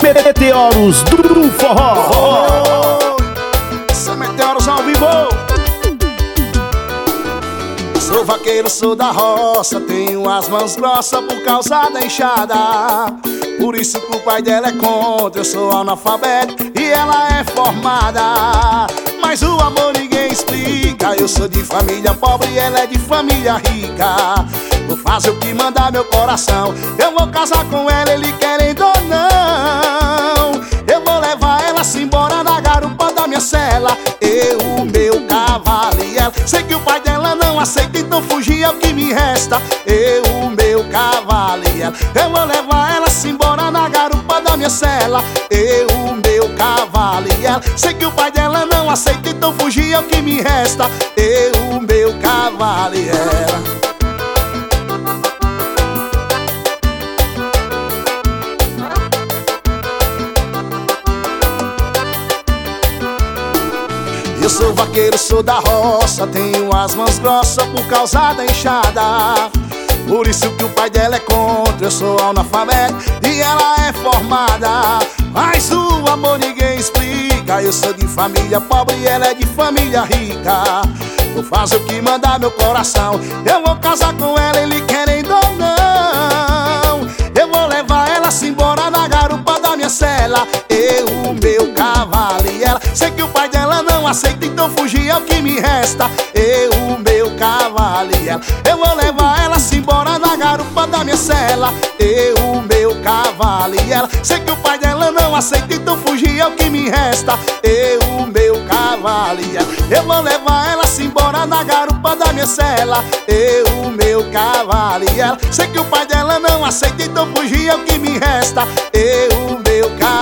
Meteoros do Forró. São Meteoros ao vivo. Sou vaqueiro, sou da roça, tenho as mãos grossas por causa da enxada. Por isso que o pai dela é contra, eu sou analfabeto e ela é formada. Mas o amor ninguém explica, eu sou de família pobre e ela é de família rica. Vou fazer o que mandar meu coração, eu vou casar com ela, ele querendo ou não. Eu vou levar ela-se embora na garupa da minha cela, eu, o meu cavalo e ela. Sei que o pai dela não aceita, então fugir é o que me resta, eu, o meu cavalo e ela. Eu vou levar ela-se embora na garupa da minha cela, eu, o meu cavalo e ela. Sei que o pai dela não aceita, então fugir é o que me resta, eu, o meu cavalo e ela. Eu sou vaqueiro, sou da roça, tenho as mãos grossas por causa da enxada. Por isso que o pai dela é contra, eu sou analfabeto e ela é formada. Mas o amor ninguém explica, eu sou de família pobre e ela é de família rica. Vou fazer o que mandar meu coração, eu vou casar com ela, ele querendo ou não. Eu vou levar ela-se embora na garupa da minha cela, eu, o meu cavalo e ela. Sei que o pai dela não aceita, então fugir é o que me resta, eu, o meu cavalo e ela. Eu vou levar ela-se embora na garupa da minha cela, eu, o meu cavalo e ela. Sei que o pai dela não aceita, então fugir é o que me resta, eu, o meu cavalo e ela. Eu vou levar ela-se embora na garupa da minha cela, eu, o meu cavalo e ela. Sei que o pai dela não aceita, então fugir é o que me resta, eu, o meu cavalo.